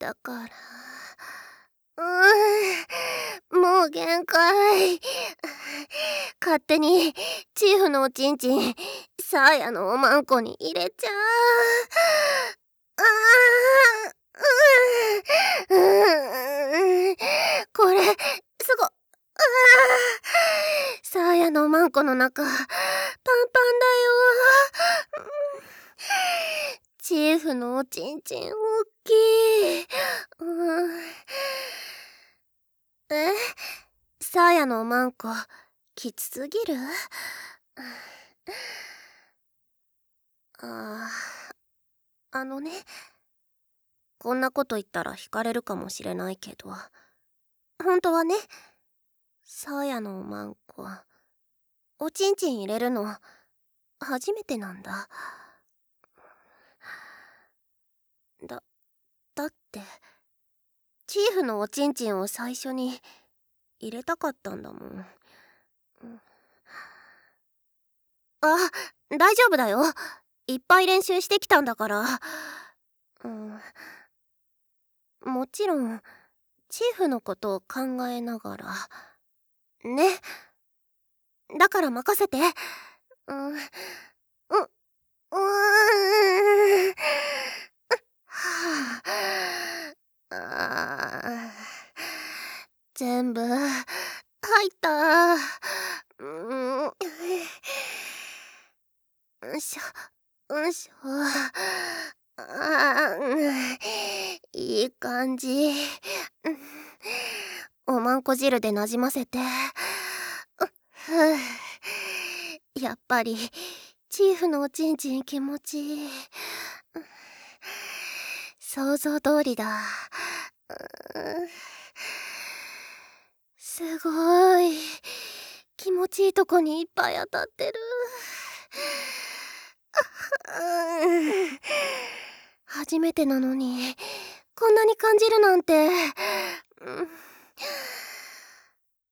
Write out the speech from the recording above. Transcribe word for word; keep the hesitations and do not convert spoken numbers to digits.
たから、うーん、もう限界。勝手にチーフのおちんちんサーヤのおまんこに入れちゃう。あーうーん、これすご、あーサーヤのおまんこの中パンパンだよ。チーフのおちんちんおっきい。うん、えサーヤのおまんこきつすぎる？ああ、あのね、こんなこと言ったら惹かれるかもしれないけど、ほんとはね、サーヤのおまんこおちんちん入れるの初めてなんだ。だ、だってチーフのおちんちんを最初に入れたかったんだもん。あ、大丈夫だよ。いっぱい練習してきたんだから。うん、もちろんチーフのことを考えながらね。だから任せて。うん、う、う、うーん。はあ、あー全部入った。うん、よいしょ、よいしょ。あーいい感じ。おまんこ汁でなじませて。ふうやっぱりチーフのおちんちん気持ちいい。想像通りだ。すごい気持ちいいとこにいっぱい当たってる。初めてなのにこんなに感じるなんて。